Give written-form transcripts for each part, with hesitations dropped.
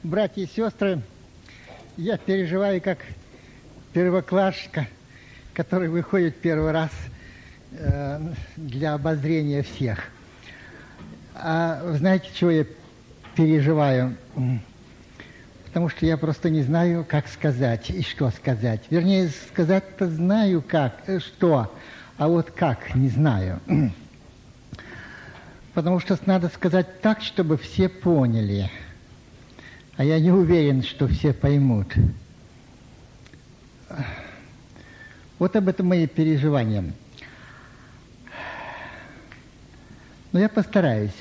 Братья и сестры, я переживаю как первоклашка, который выходит первый раз для обозрения всех. А вы знаете, чего я переживаю? Потому что я просто не знаю, как сказать и что сказать. Вернее, сказать-то знаю как, что, а вот как, не знаю. Потому что надо сказать так, чтобы все поняли. А я не уверен, что все поймут. Вот об этом мои переживания. Но я постараюсь.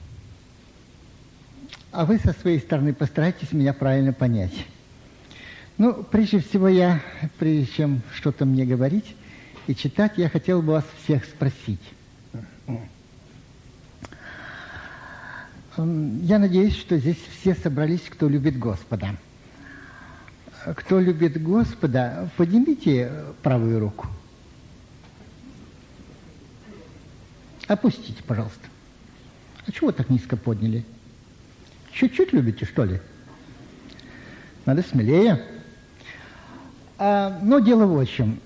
А вы со своей стороны постарайтесь меня правильно понять. Ну, прежде всего, прежде чем что-то мне говорить и читать, я хотел бы вас всех спросить. Я надеюсь, что здесь все собрались, кто любит Господа. Кто любит Господа, поднимите правую руку. Опустите, пожалуйста. А чего так низко подняли? Чуть-чуть любите, что ли? Надо смелее. Но дело вот в чем.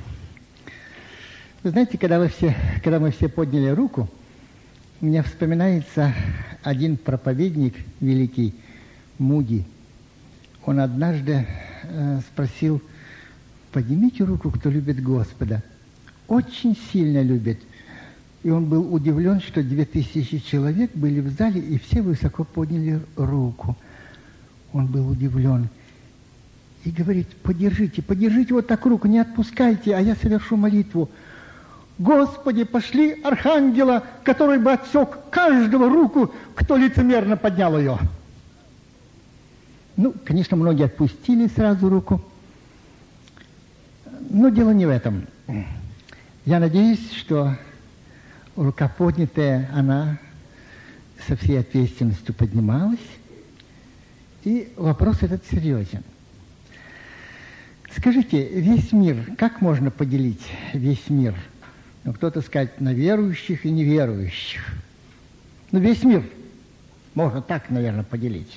Вы знаете, когда мы все подняли руку, мне вспоминается один проповедник великий, Муди. Он однажды спросил: поднимите руку, кто любит Господа. Очень сильно любит. И он был удивлен, что 2000 человек были в зале, и все высоко подняли руку. Он был удивлен. И говорит: подержите вот так руку, не отпускайте, а я совершу молитву. Господи, пошли архангела, который бы отсек каждого руку, кто лицемерно поднял ее. Ну, конечно, многие отпустили сразу руку. Но дело не в этом. Я надеюсь, что рука поднятая, она со всей ответственностью поднималась. И вопрос этот серьезен. Скажите, весь мир, как можно поделить весь мир? Ну, кто-то скажет, на верующих и неверующих. Ну, весь мир можно так, наверное, поделить.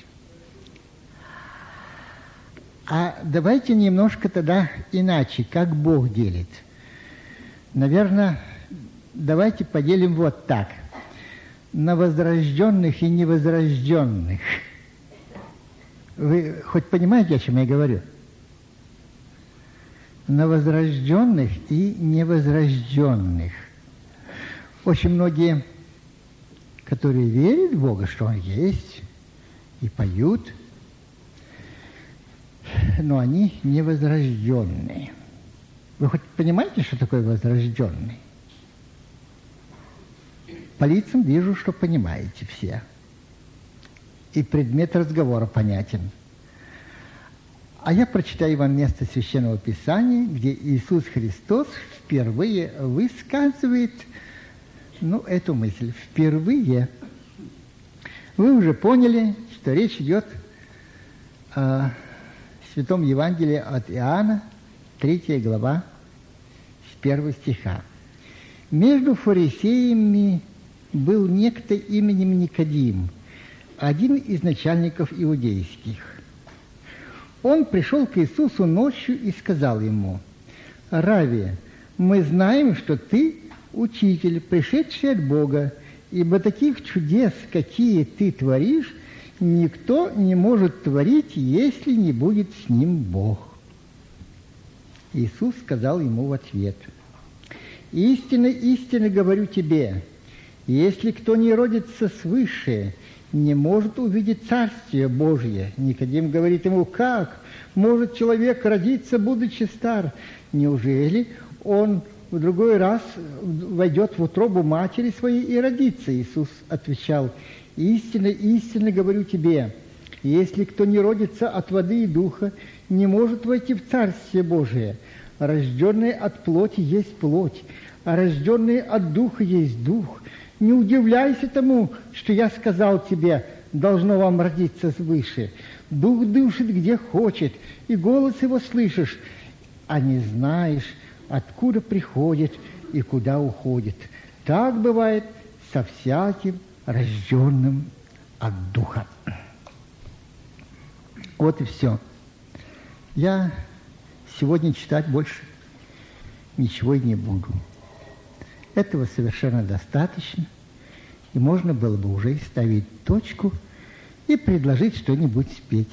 А давайте немножко тогда иначе, как Бог делит. Наверное, давайте поделим вот так. На возрожденных и невозрожденных. Вы хоть понимаете, о чем я говорю? На возрожденных и невозрожденных. Очень многие, которые верят в Бога, что Он есть, и поют, но они невозрожденные. Вы хоть понимаете, что такое возрожденный? По лицам вижу, что понимаете все. И предмет разговора понятен. А я прочитаю вам место Священного Писания, где Иисус Христос впервые высказывает, эту мысль. Впервые. Вы уже поняли, что речь идет о Святом Евангелии от Иоанна, 3 глава, с 1 стиха. Между фарисеями был некто именем Никодим, один из начальников иудейских. Он пришел к Иисусу ночью и сказал ему: «Равви, мы знаем, что ты учитель, пришедший от Бога, ибо таких чудес, какие ты творишь, никто не может творить, если не будет с ним Бог». Иисус сказал ему в ответ: «Истинно, истинно говорю тебе, если кто не родится свыше, не может увидеть Царствие Божие». Никодим говорит ему: «Как может человек родиться, будучи стар? Неужели он в другой раз войдет в утробу матери своей и родится?» Иисус отвечал: «Истинно, истинно говорю тебе, если кто не родится от воды и духа, не может войти в Царствие Божие. Рожденный от плоти есть плоть, а рожденный от духа есть дух. Не удивляйся тому, что я сказал тебе, должно вам родиться свыше. Дух дышит где хочет, и голос его слышишь, а не знаешь, откуда приходит и куда уходит. Так бывает со всяким рожденным от Духа». Вот и все. Я сегодня читать больше ничего и не буду. Этого совершенно достаточно, и можно было бы уже ставить точку и предложить что-нибудь спеть.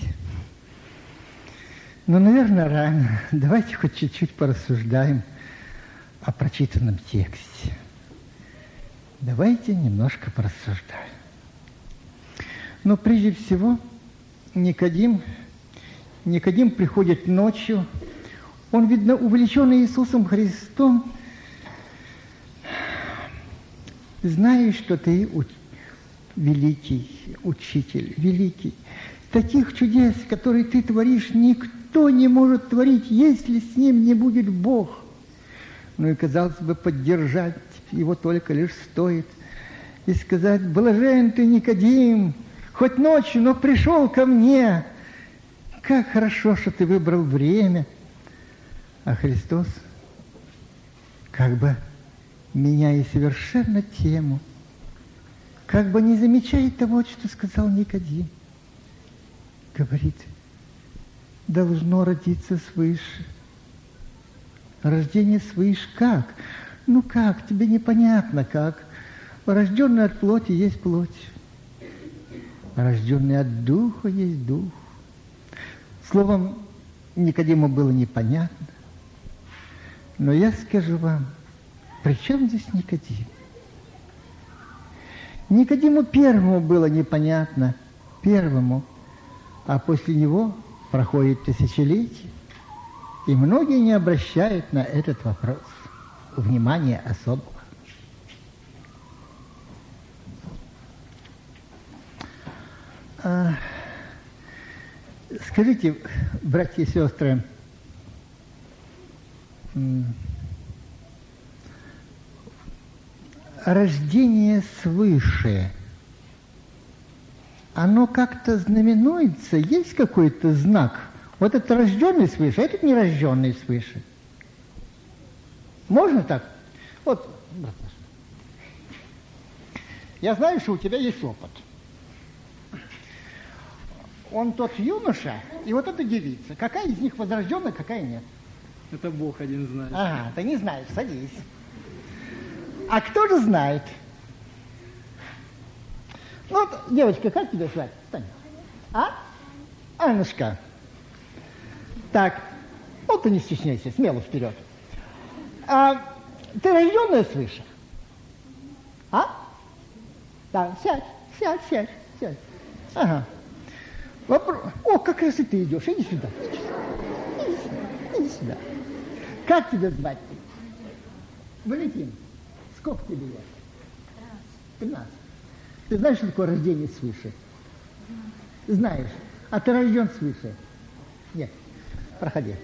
Но, наверное, рано. Давайте хоть чуть-чуть порассуждаем о прочитанном тексте. Давайте немножко порассуждаем. Но прежде всего Никодим приходит ночью. Он, видно, увлеченный Иисусом Христом, знаешь, что ты великий учитель, великий. Таких чудес, которые ты творишь, никто не может творить, если с ним не будет Бог. Ну и, казалось бы, поддержать его только лишь стоит. И сказать: блажен ты, Никодим, хоть ночью, но пришел ко мне. Как хорошо, что ты выбрал время. А Христос, как бы меняя совершенно тему, как бы не замечает того, что сказал Никодим, говорит: должно родиться свыше. Рождение свыше как? Ну как? Тебе непонятно как. Рожденный от плоти есть плоть. Рожденный от духа есть дух. Словом, Никодиму было непонятно. Но я скажу вам, при чем здесь Никодим? Никодиму первому было непонятно, первому, а после него проходит тысячелетие, и многие не обращают на этот вопрос внимания особого. Скажите, братья и сестры, рождение свыше, оно как-то знаменуется, есть какой-то знак? Вот это рожденный свыше, а этот нерожденный свыше. Можно так? Вот, брат наш, я знаю, что у тебя есть опыт. Он тот юноша, и вот эта девица. Какая из них возрожденная, какая нет? Это Бог один знает. Ага, ты не знаешь, садись. А кто же знает? Ну вот, девочка, как тебя звать? Встань. А? Аннушка. Так, вот ты не стесняйся, смело вперед. А ты рожденная свыше? А? Да, сядь. Ага. Вопрос. О, как раз и ты идешь. Иди сюда. Иди сюда. Как тебя звать? Валентин. Сколько тебе лет? 13. Ты знаешь, что такое рождение свыше? Знаешь. А ты рожден свыше? Нет. Проходи.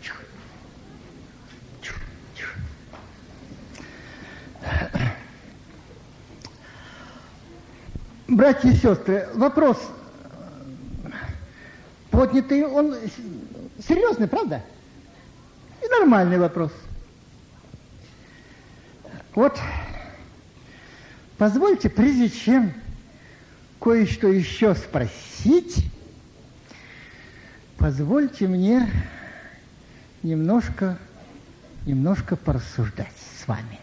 Братья и сестры, вопрос поднятый, он серьезный, правда? И нормальный вопрос. Вот, позвольте, прежде чем кое-что еще спросить, позвольте мне немножко порассуждать с вами.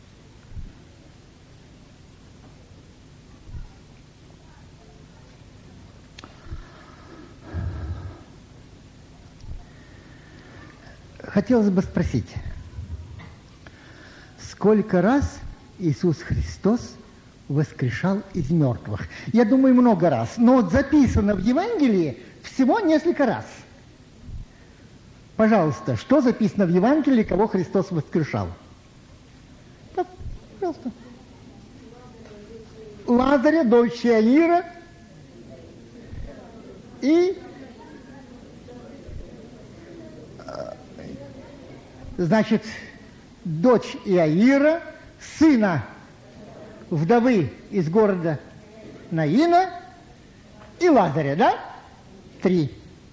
Хотелось бы спросить, сколько раз Иисус Христос воскрешал из мертвых? Я думаю, много раз. Но вот записано в Евангелии всего несколько раз. Пожалуйста, что записано в Евангелии, кого Христос воскрешал? Да, пожалуйста. Лазаря, дочь Иаира и... Значит, дочь Иаира, сына вдовы из города Наина и Лазаря, да? Три.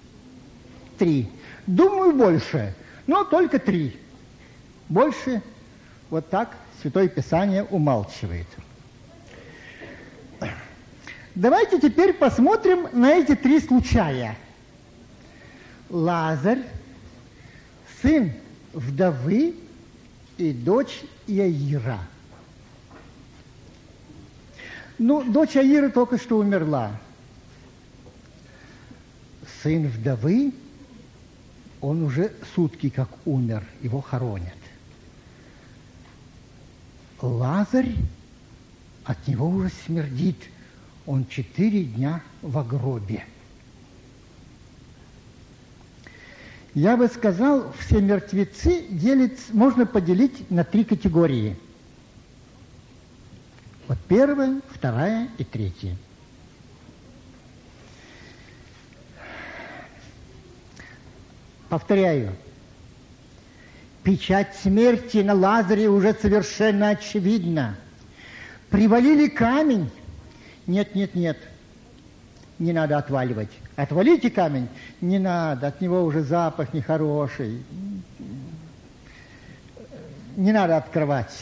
Думаю, больше, но только 3. Больше вот так Святое Писание умалчивает. Давайте теперь посмотрим на эти 3 случая. Лазарь, сын вдовы и дочь Иаира. Ну, дочь Иаира только что умерла. Сын вдовы, он уже сутки как умер, его хоронят. Лазарь, от него уже смердит, он 4 дня в гробе. Я бы сказал, все мертвецы можно поделить на 3 категории. Вот 1, 2 и 3. Повторяю, печать смерти на Лазаре уже совершенно очевидна. Привалили камень. Нет, не надо отваливать. Отвалите камень, не надо, от него уже запах нехороший. Не надо открывать.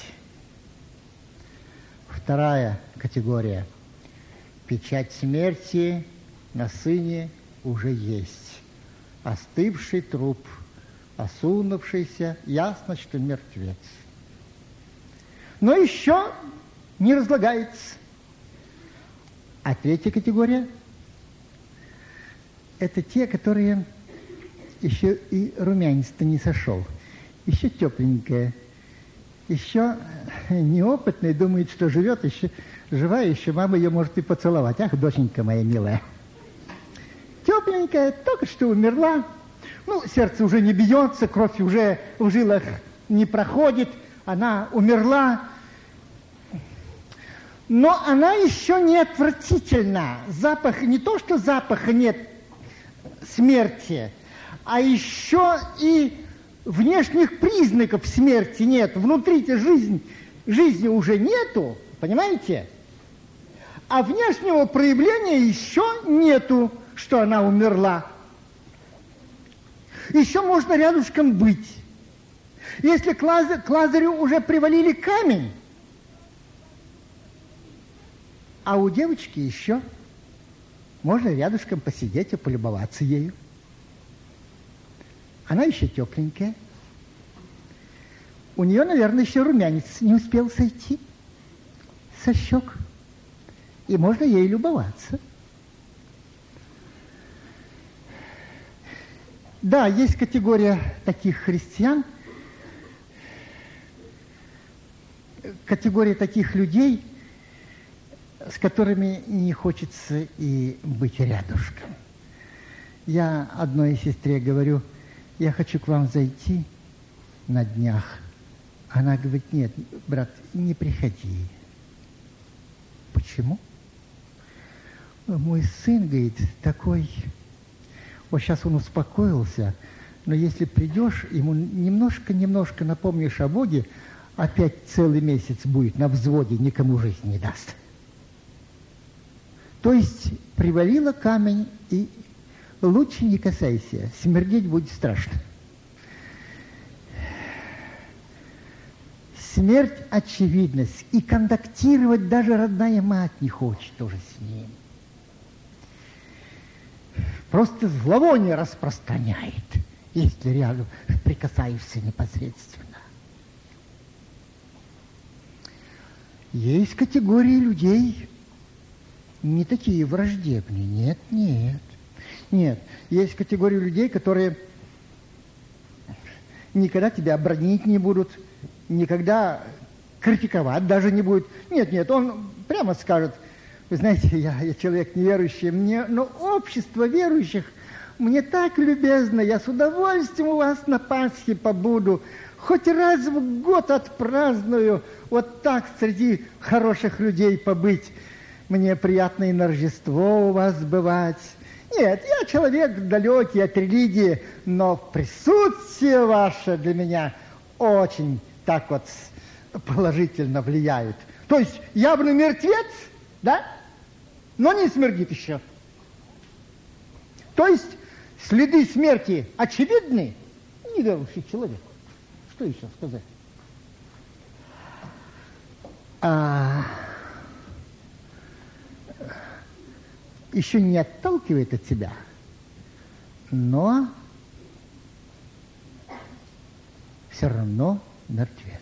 2 категория. Печать смерти на сыне уже есть. Остывший труп, осунувшийся, ясно, что мертвец. Но еще не разлагается. А 3 категория – это те, которые еще и румянец-то не сошел, еще тепленькая, еще неопытная, думает, что живет, еще живая, еще мама ее может и поцеловать. Ах, доченька моя милая. Тепленькая, только что умерла. Ну, сердце уже не бьется, кровь уже в жилах не проходит, она умерла. Но она еще не отвратительна. Запах, не то, что запаха нет смерти, а еще и внешних признаков смерти нет. Внутри-то жизни уже нету, понимаете? А внешнего проявления еще нету, что она умерла. Еще можно рядышком быть. Если к Лазарю уже привалили камень, а у девочки еще можно рядышком посидеть и полюбоваться ею. Она еще тепленькая. У нее, наверное, еще румянец не успел сойти со щек. И можно ей любоваться. Да, есть категория таких христиан, категория таких людей, с которыми не хочется и быть рядышком. Я одной сестре говорю, я хочу к вам зайти на днях. Она говорит, нет, брат, не приходи. Почему? Мой сын, говорит, такой... Вот сейчас он успокоился, но если придешь, ему немножко напомнишь о Боге, опять целый месяц будет на взводе, никому жизнь не даст. То есть привалило камень, и лучше не касайся, смердеть будет страшно. Смерть – очевидность, и контактировать даже родная мать не хочет уже с ним. Просто зловоние распространяет, если рядом прикасаешься непосредственно. Есть категории людей, не такие враждебные. Нет. Есть категории людей, которые никогда тебя обронить не будут, никогда критиковать даже не будут. Нет, он прямо скажет, вы знаете, я человек неверующий, но общество верующих мне так любезно, я с удовольствием у вас на Пасхе побуду, хоть раз в год отпраздную, вот так среди хороших людей побыть. Мне приятно и на Рождество у вас бывать. Нет, я человек далекий от религии, но присутствие ваше для меня очень так вот положительно влияет. То есть явно мертвец, да? Но не смердит еще. То есть следы смерти очевидны, неверующий человек. Что еще сказать? Еще не отталкивает от себя, но все равно мертвец.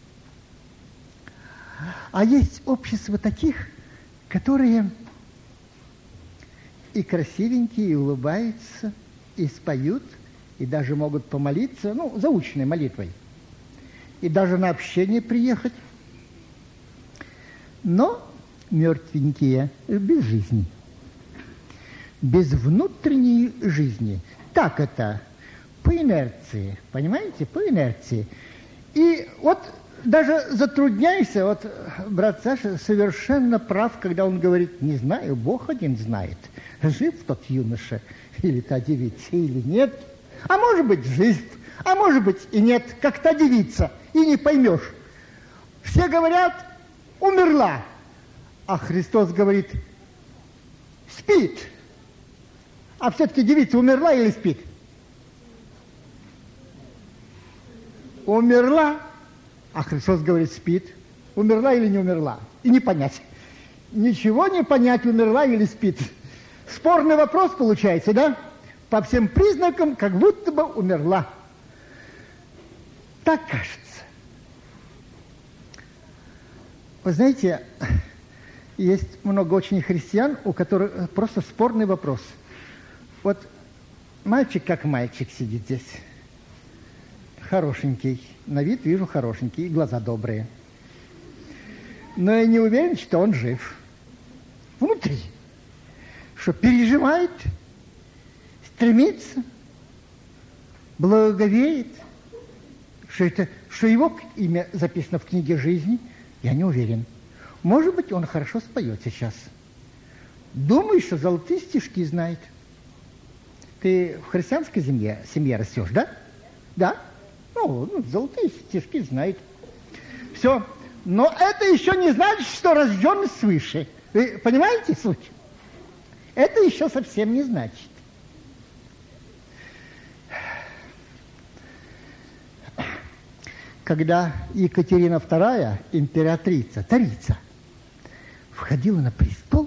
А есть общество таких, которые и красивенькие, и улыбаются, и споют, и даже могут помолиться, ну, заученной молитвой, и даже на общение приехать. Но мертвенькие, без жизни, без внутренней жизни. Так это, по инерции, понимаете, по инерции. И вот даже затрудняйся, вот брат Саша совершенно прав, когда он говорит: не знаю, Бог один знает, жив тот юноша или та девица или нет. А может быть, жив, а может быть и нет, как та девица, и не поймешь. Все говорят: умерла, а Христос говорит: спит. А все-таки девица умерла или спит? Умерла. А Христос говорит: спит. Умерла или не умерла? И не понять. Ничего не понять, умерла или спит. Спорный вопрос получается, да? По всем признакам, как будто бы умерла. Так кажется. Вы знаете, есть много очень христиан, у которых просто спорный вопрос. Вот мальчик как мальчик сидит здесь. Хорошенький. На вид вижу хорошенький, и глаза добрые. Но я не уверен, что он жив. Внутри. Что переживает, стремится, благоговеет. Что его имя записано в книге жизни, я не уверен. Может быть, он хорошо споет сейчас. Думаю, что золотые стишки знает. Ты в христианской семье растешь, да? Да? Ну, золотые стишки знает. Все. Но это еще не значит, что рожден свыше. Вы понимаете суть? Это еще совсем не значит. Когда Екатерина II, императрица, царица, входила на престол,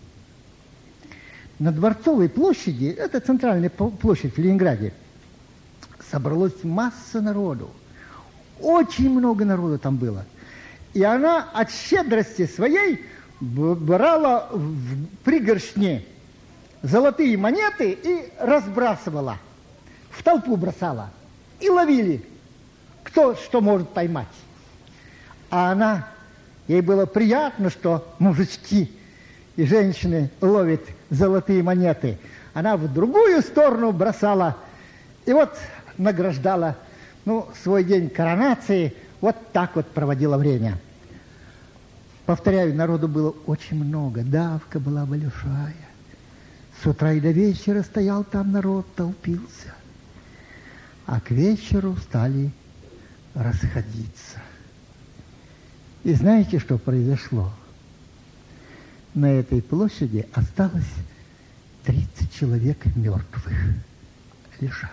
на Дворцовой площади, это центральная площадь в Ленинграде, собралась масса народу. Очень много народу там было. И она от щедрости своей брала в пригоршни золотые монеты и разбрасывала. В толпу бросала. И ловили, кто что может поймать. А ей было приятно, что мужички и женщины ловят золотые монеты. Она в другую сторону бросала. И вот награждала, свой день коронации, вот так вот проводила время. Повторяю, народу было очень много, давка была большая. С утра и до вечера стоял там народ, толпился. А к вечеру стали расходиться. И знаете, что произошло? На этой площади осталось 30 человек мертвых лежать.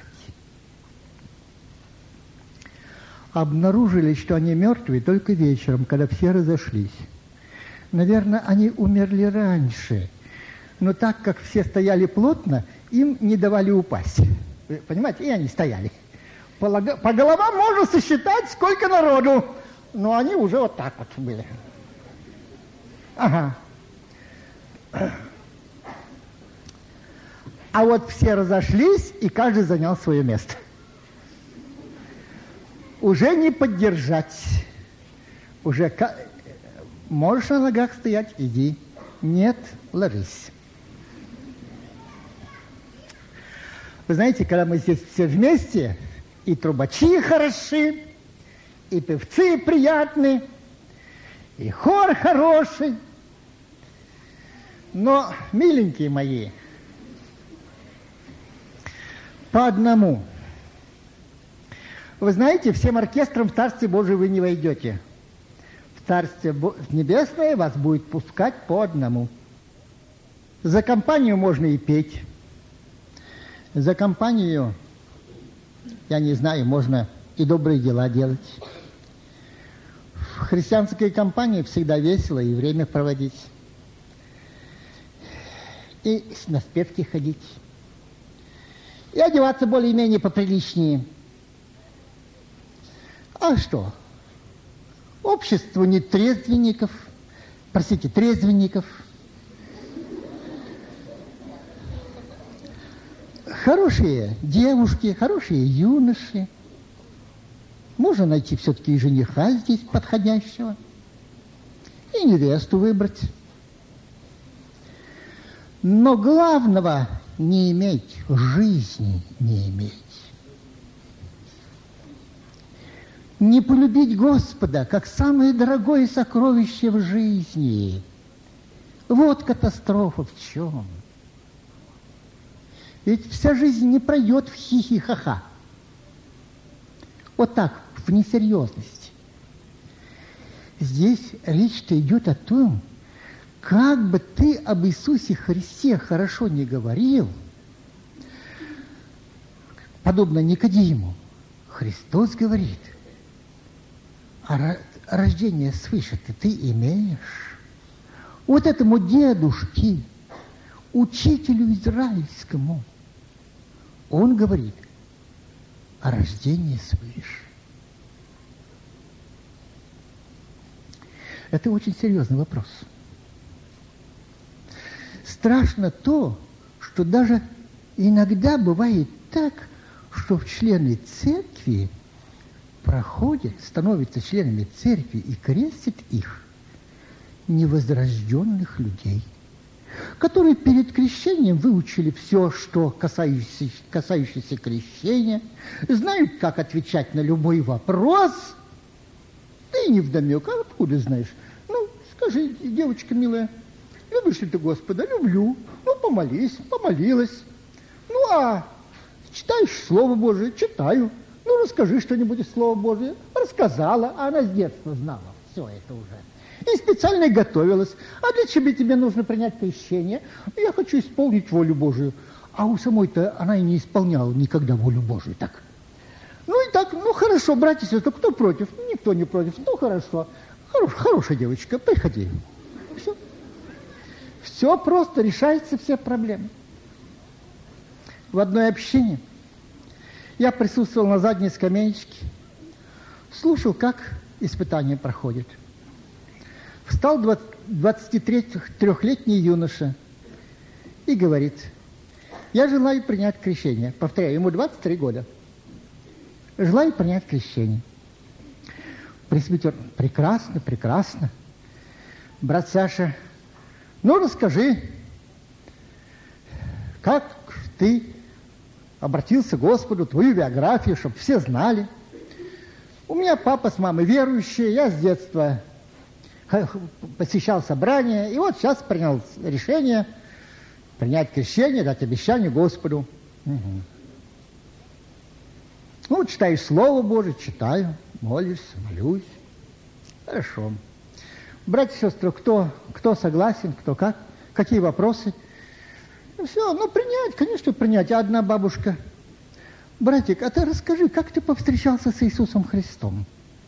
Обнаружили, что они мертвые только вечером, когда все разошлись. Наверное, они умерли раньше. Но так как все стояли плотно, им не давали упасть. Вы понимаете? И они стояли. По головам можно сосчитать, сколько народу. Но они уже вот так вот были. Ага. А вот все разошлись, и каждый занял свое место. Уже не поддержать. Уже можешь на ногах стоять, иди. Нет, ложись. Вы знаете, когда мы здесь все вместе, и трубачи хороши, и певцы приятны, и хор хороший. Но, миленькие мои, по одному. Вы знаете, всем оркестром в Царстве Божие вы не войдете. В Царстве Небесное вас будет пускать по одному. За компанию можно и петь. За компанию, я не знаю, можно и добрые дела делать. В христианской компании всегда весело и время проводить. И на спевки ходить. И одеваться более-менее поприличнее. А что? Общество нетрезвенников, трезвенников. Хорошие девушки, хорошие юноши. Можно найти все-таки и жениха здесь подходящего, и невесту выбрать. Но главного не иметь, жизни не иметь. Не полюбить Господа, как самое дорогое сокровище в жизни. Вот катастрофа в чем. Ведь вся жизнь не пройдет в хихи-ха-ха. Вот так, в несерьезности. Здесь речь-то идет о том, как бы ты об Иисусе Христе хорошо не говорил, подобно Никодиму, Христос говорит, а рождение свыше ты имеешь. Вот этому дедушке, учителю израильскому, он говорит о рождении свыше. Это очень серьезный вопрос. Страшно то, что даже иногда бывает так, что члены церкви проходят, становятся членами церкви и крестят их невозрожденных людей, которые перед крещением выучили все, что касающееся крещения, знают, как отвечать на любой вопрос, и невдомек, а откуда знаешь? Ну, скажи, девочка милая, любишь ли ты Господа? Люблю. Ну, помолись, помолилась. Ну, а читаешь Слово Божие? Читаю. Ну, расскажи что-нибудь из Слова Божия. Рассказала, а она с детства знала все это уже. И специально готовилась. А для чего тебе нужно принять крещение? Я хочу исполнить волю Божию. А у самой-то она и не исполняла никогда волю Божию. Так. Ну и так, ну хорошо, братья и сестры, кто против? Никто не против. Ну хорошо. Хорошая девочка, приходи. Все. Все просто, решаются все проблемы. В одной общине я присутствовал на задней скамеечке, слушал, как испытание проходит. Встал 23-летний юноша и говорит, я желаю принять крещение. Повторяю, ему 23 года. Желаю принять крещение. Пресвитер, прекрасно, прекрасно. Брат Саша, ну расскажи, как ты обратился к Господу, твою биографию, чтобы все знали. У меня папа с мамой верующие, я с детства посещал собрания, и вот сейчас принял решение принять крещение, дать обещание Господу. Угу. Ну, читаешь Слово Божие, читаю, молюсь, молюсь. Хорошо. Братья и сестры, кто согласен, кто как, какие вопросы? Все, ну принять, конечно, принять. А одна бабушка, братик, а ты расскажи, как ты повстречался с Иисусом Христом?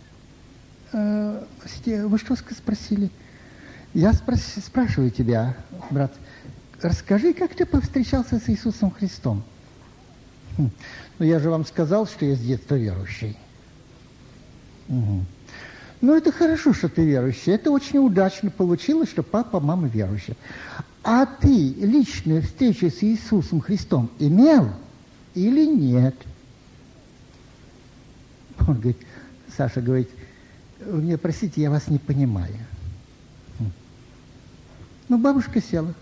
Вы что спросили? Я спрашиваю тебя, брат, расскажи, как ты повстречался с Иисусом Христом? Ну, я же вам сказал, что я с детства верующий. Угу. Ну, это хорошо, что ты верующий. Это очень удачно получилось, что папа, мама верующие. А ты личную встречу с Иисусом Христом имел или нет? Он говорит, Саша говорит, вы меня простите, я вас не понимаю. Ну, бабушка села.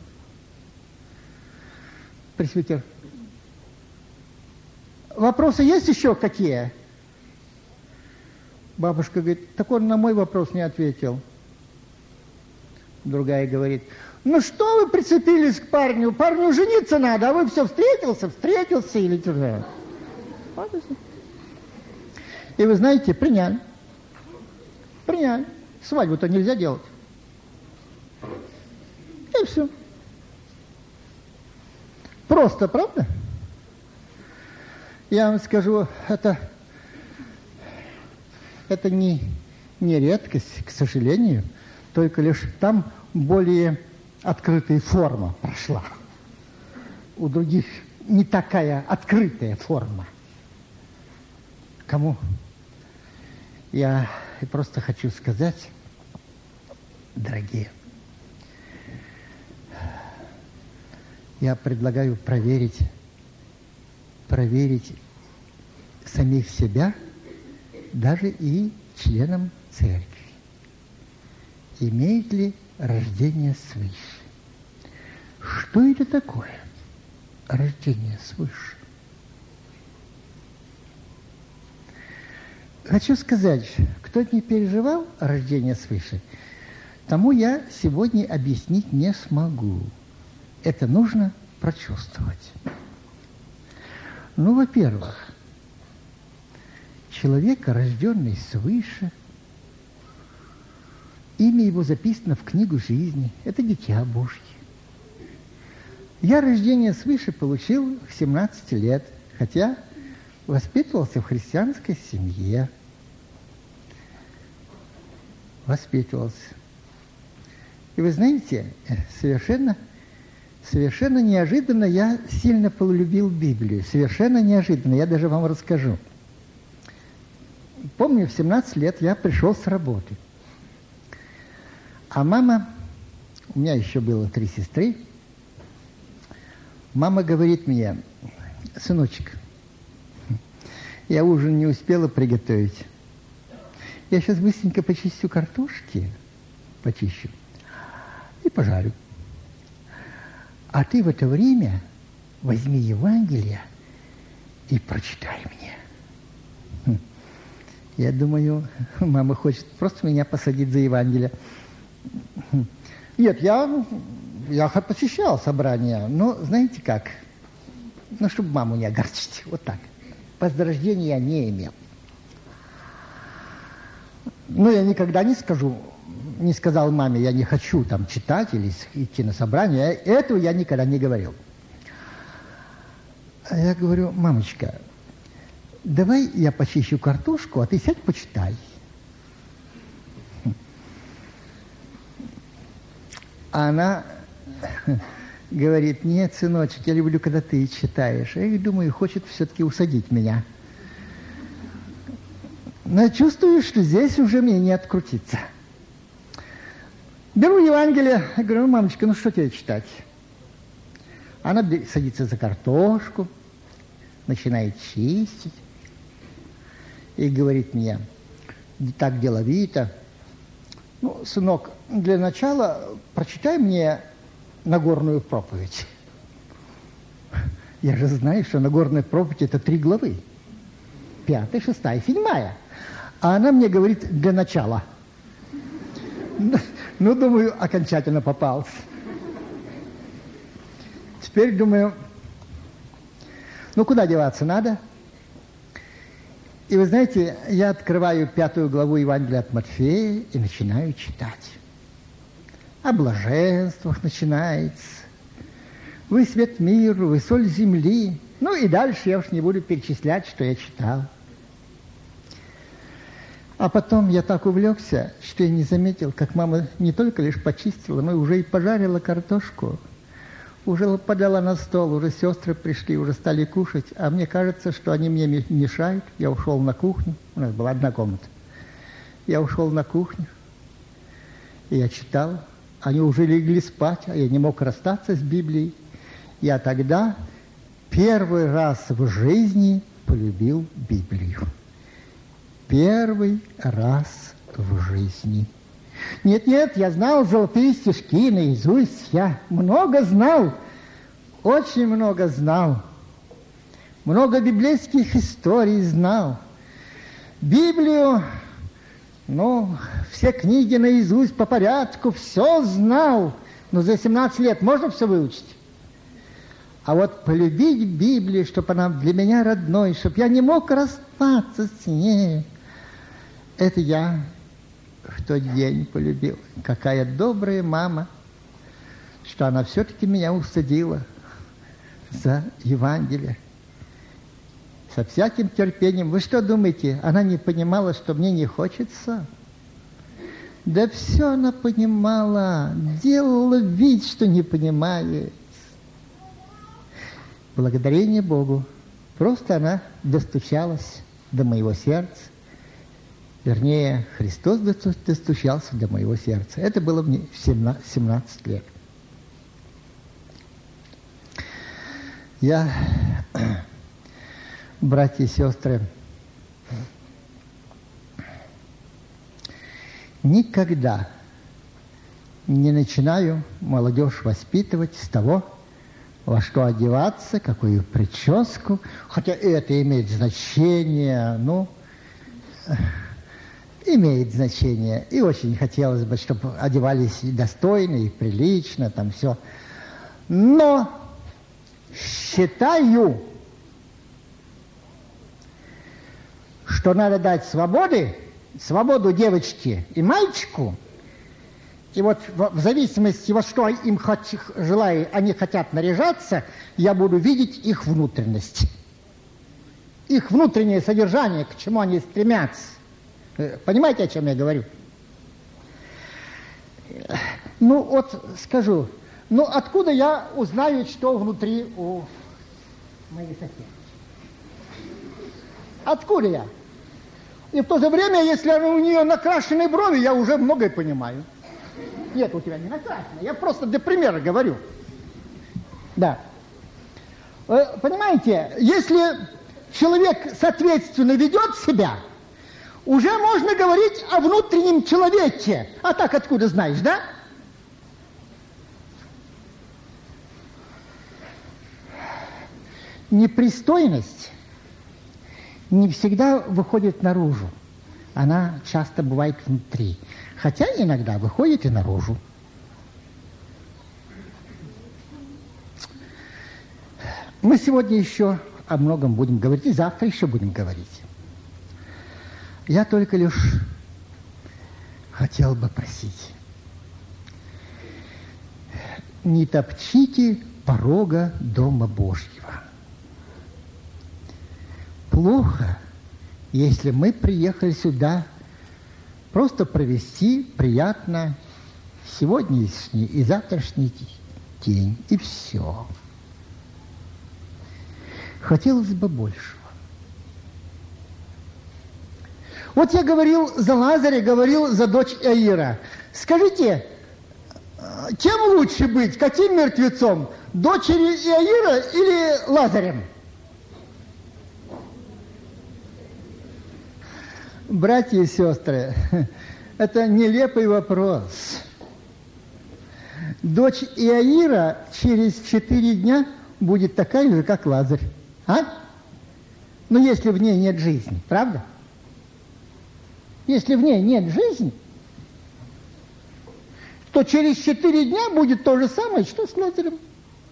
Пресвитер, вопросы есть еще какие? Бабушка говорит, так он на мой вопрос не ответил. Другая говорит, ну что вы прицепились к парню? Парню жениться надо, а вы все встретился или что? И вы знаете, приняли. Свадьбу-то нельзя делать. И все. Просто, правда? Я вам скажу, это не редкость, к сожалению, только лишь там более открытая форма прошла. У других не такая открытая форма. Кому Я просто хочу сказать, дорогие, я предлагаю проверить самих себя, даже и членам церкви. Имеет ли рождение свыше? Что это такое? Рождение свыше. Хочу сказать, кто не переживал рождение свыше, тому я сегодня объяснить не смогу. Это нужно прочувствовать. Ну, во-первых, человек, рожденный свыше, имя его записано в книгу жизни. Это дитя Божье. Я рождение свыше получил в 17 лет, хотя воспитывался в христианской семье. Воспитывался. И вы знаете, совершенно неожиданно я сильно полюбил Библию. Совершенно неожиданно. Я даже вам расскажу. Помню, в 17 лет я пришел с работы. А мама, у меня еще было 3 сестры, мама говорит мне: сыночек, я ужин не успела приготовить. Я сейчас быстренько почистю картошки, и пожарю. А ты в это время возьми Евангелие и прочитай мне. Я думаю, мама хочет просто меня посадить за Евангелие. Нет, я посещал собрания, но знаете как? Ну, чтобы маму не огорчить, вот так. Возрождения я не имел. Ну, я никогда не сказал маме, я не хочу там читать или идти на собрание. Этого я никогда не говорил. А я говорю: мамочка, давай я почищу картошку, а ты сядь почитай. А она говорит: нет, сыночек, я люблю, когда ты читаешь. Я думаю, хочет все-таки усадить меня. Но я чувствую, что здесь уже мне не открутиться. Беру Евангелие, я говорю: мамочка, ну что тебе читать? Она садится за картошку, начинает чистить и говорит мне так деловито: ну, сынок, для начала прочитай мне Нагорную проповедь. Я же знаю, что Нагорная проповедь — это 3 главы. 5, 6, 7. А она мне говорит: для начала. Ну, думаю, окончательно попался. Теперь думаю, ну, куда деваться надо? И вы знаете, я открываю 5 главу Евангелия от Матфея и начинаю читать. О блаженствах начинается. Вы свет миру, вы соль земли. Ну и дальше я уж не буду перечислять, что я читал. А потом я так увлекся, что я не заметил, как мама не только лишь почистила, но уже и пожарила картошку. Уже подала на стол, уже сестры пришли, уже стали кушать. А мне кажется, что они мне мешают. Я ушел на кухню. У нас была 1 комната. Я ушел на кухню. И я читал. Они уже легли спать, а я не мог расстаться с Библией. Я тогда первый раз в жизни полюбил Библию. Первый раз в жизни. Нет, я знал золотые стишки наизусть. Я много знал, очень много знал. Много библейских историй знал. Библию, ну, все книги наизусть по порядку, все знал. Но за 17 лет можно все выучить? А вот полюбить Библию, чтобы она для меня родной, чтобы я не мог расстаться с ней, это я в тот день полюбил. Какая добрая мама, что она все-таки меня усадила за Евангелие. Со всяким терпением. Вы что думаете, она не понимала, что мне не хочется? Да все она понимала, делала вид, что не понимает. Благодарение Богу. Просто она достучалась до моего сердца Вернее, Христос достучался до моего сердца. Это было мне в 17 лет. Я, братья и сестры, никогда не начинаю молодежь воспитывать с того, во что одеваться, какую прическу, хотя это имеет значение, имеет значение. И очень хотелось бы, чтобы одевались и достойно, и прилично, там все. Но считаю, что надо дать свободу девочке и мальчику. И вот в зависимости, во что им они хотят наряжаться, я буду видеть их внутренность. Их внутреннее содержание, к чему они стремятся. Понимаете, о чем я говорю? Ну, вот скажу. Ну, откуда я узнаю, что внутри у моей соседки? Откуда я? И в то же время, если у нее накрашены брови, я уже многое понимаю. Нет, у тебя не накрашено. Я просто для примера говорю. Да. Понимаете, если человек соответственно ведет себя, уже можно говорить о внутреннем человеке. А так откуда знаешь, да? Непристойность не всегда выходит наружу. Она часто бывает внутри. Хотя иногда выходит и наружу. Мы сегодня еще о многом будем говорить, и завтра еще будем говорить. Я только лишь хотел бы просить. Не топчите порога Дома Божьего. Плохо, если мы приехали сюда просто провести приятно сегодняшний и завтрашний день, и все. Хотелось бы большего. Вот я говорил за Лазаря, говорил за дочь Иаира. Скажите, кем лучше быть, каким мертвецом? Дочерью Иаира или Лазарем? Братья и сестры, это нелепый вопрос. Дочь Иаира через 4 дня будет такая же, как Лазарь. А? Но если в ней нет жизни, правда? Если в ней нет жизни, то через 4 дня будет то же самое, что с Лазарем.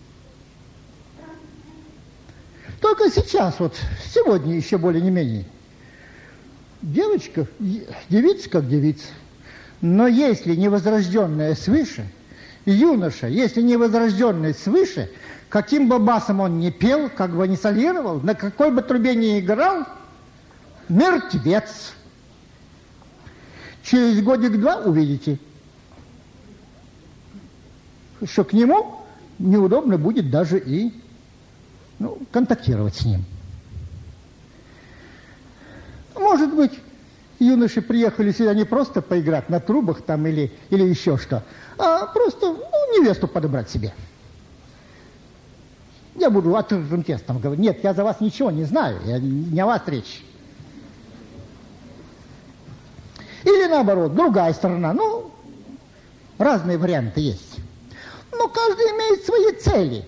Только сейчас, вот сегодня еще более не менее. Девочка, девица как девица. Но если невозрожденная свыше, юноша, если невозрожденный свыше, каким бы басом он ни пел, как бы ни солировал, на какой бы трубе ни играл, мертвец. Через годик-два увидите, что к нему неудобно будет даже и контактировать с ним. Может быть, юноши приехали сюда не просто поиграть на трубах там или еще что, а просто невесту подобрать себе. Я буду открытым текстом говорить. Нет, я за вас ничего не знаю, не о вас речь. Или наоборот, другая сторона. Разные варианты есть. Но каждый имеет свои цели.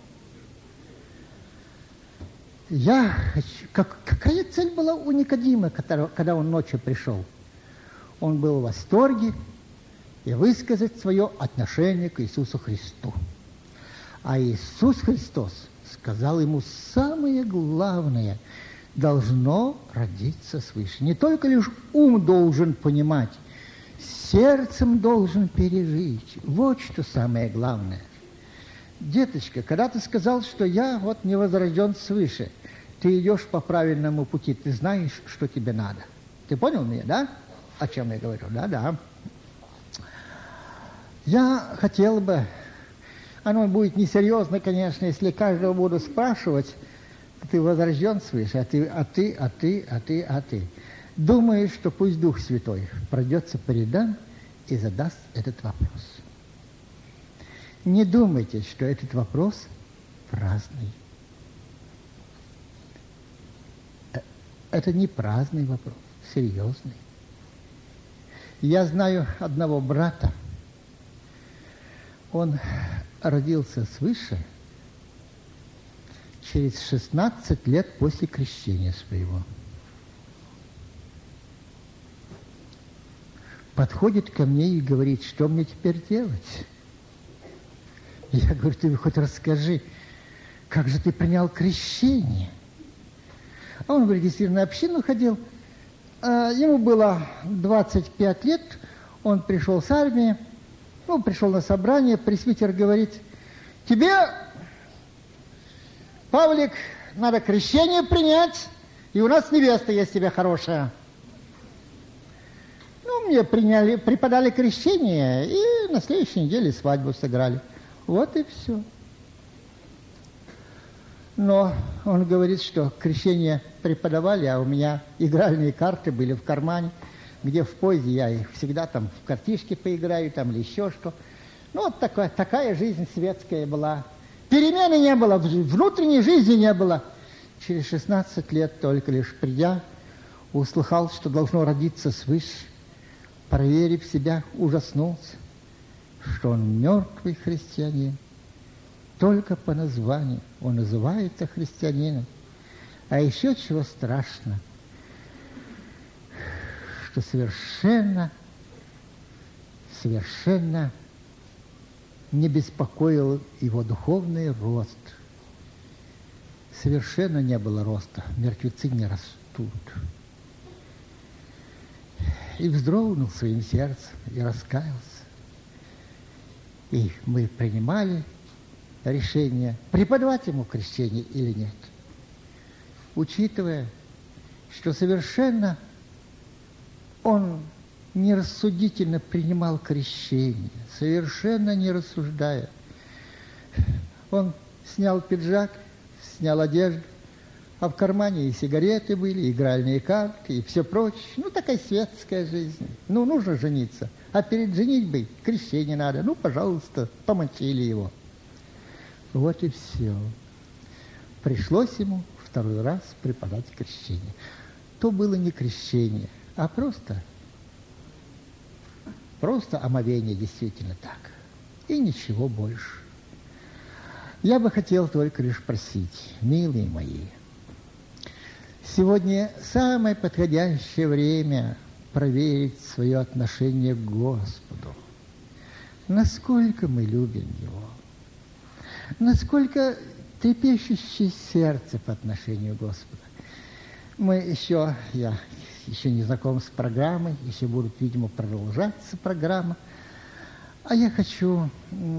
Какая цель была у Никодима, когда он ночью пришел? Он был в восторге и высказать свое отношение к Иисусу Христу. А Иисус Христос сказал ему самое главное – должно родиться свыше. Не только лишь ум должен понимать, сердцем должен пережить. Вот что самое главное. Деточка, когда ты сказал, что я не возрожден свыше, ты идешь по правильному пути, ты знаешь, что тебе надо. Ты понял меня, да? О чем я говорю? Да. Я хотел бы, оно будет несерьезно, конечно, если каждого буду спрашивать, ты возрожден свыше, а ты. думаю, что пусть Дух Святой пройдется по рядам и задаст этот вопрос. Не думайте, что этот вопрос праздный. Это не праздный вопрос, серьезный. Я знаю одного брата. Он родился свыше через 16 лет после крещения своего. Подходит ко мне и говорит, что мне теперь делать? Я говорю, ты хоть расскажи, как же ты принял крещение? А он в регистрированную общину ходил. Ему было 25 лет, он пришел с армии, пришел на собрание, пресвитер говорит, тебе, Павлик, надо крещение принять, и у нас невеста есть тебе хорошая. Мне преподали крещение, и на следующей неделе свадьбу сыграли. Вот и все. Но он говорит, что крещение преподавали, а у меня игральные карты были в кармане, где в поезде я их всегда там в картишки поиграю, там или еще что. Вот такая жизнь светская была. Перемены не было, внутренней жизни не было. Через 16 лет только лишь придя, услыхал, что должно родиться свыше. Проверив себя, ужаснулся, что он мертвый христианин. Только по названию он называется христианином. А еще чего страшно, что совершенно не беспокоил его духовный рост. Совершенно не было роста. Мертвецы не растут. И вздрогнул своим сердцем, и раскаялся. И мы принимали решение, преподавать ему крещение или нет. Учитывая, что совершенно он нерассудительно принимал крещение, совершенно не рассуждая. Он снял пиджак, снял одежду, а в кармане и сигареты были, и игральные карты, и все прочее. Такая светская жизнь. Нужно жениться. А перед женитьбой крещение надо. Пожалуйста, помочили его. Вот и все. Пришлось ему второй раз преподать крещение. То было не крещение, а просто омовение, действительно так. И ничего больше. Я бы хотел только лишь просить, милые мои, сегодня самое подходящее время проверить свое отношение к Господу. Насколько мы любим Его, насколько трепещущее сердце по отношению к Господу. Я еще не знаком с программой, еще будут, видимо, продолжаться программа. А я хочу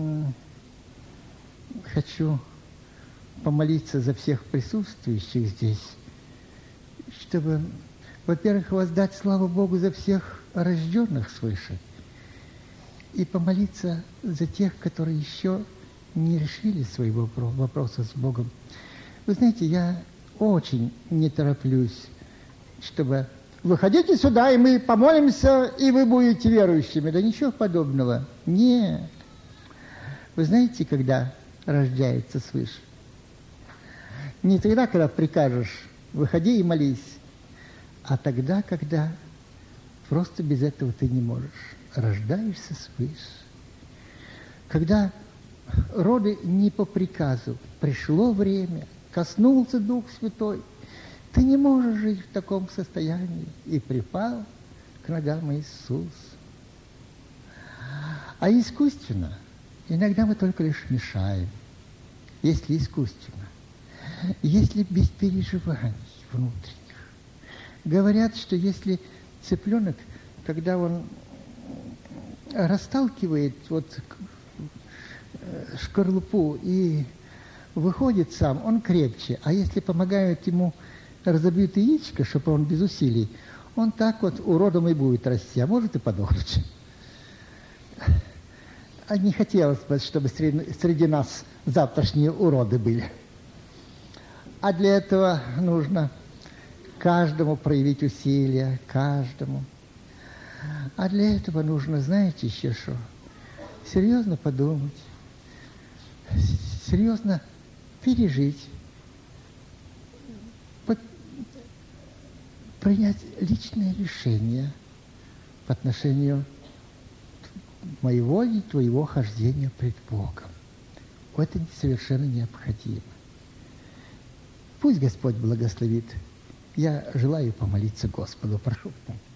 помолиться за всех присутствующих здесь, чтобы, во-первых, воздать славу Богу за всех рожденных свыше, и помолиться за тех, которые еще не решили своего вопроса с Богом. Вы знаете, я очень не тороплюсь, чтобы выходите сюда, и мы помолимся, и вы будете верующими. Да ничего подобного. Нет. Вы знаете, когда рождается свыше? Не тогда, когда прикажешь, выходи и молись, а тогда, когда просто без этого ты не можешь. Рождаешься свыше. Когда роды не по приказу, пришло время, коснулся Дух Святой, ты не можешь жить в таком состоянии, и припал к ногам Иисуса. А искусственно, иногда мы только лишь мешаем, если искусственно, если без переживаний внутренних. Говорят, что если цыпленок, когда он расталкивает шкарлупу и выходит сам, он крепче. А если помогают ему разобьют яичко, чтобы он без усилий, он так уродом и будет расти, а может и подохнуть. А не хотелось бы, чтобы среди нас завтрашние уроды были. А для этого нужно каждому проявить усилия, каждому. А для этого нужно, знаете, еще что? Серьезно подумать, серьезно пережить, принять личное решение по отношению моего и твоего хождения пред Богом. Это совершенно необходимо. Пусть Господь благословит. Я желаю помолиться Господу. Прошу.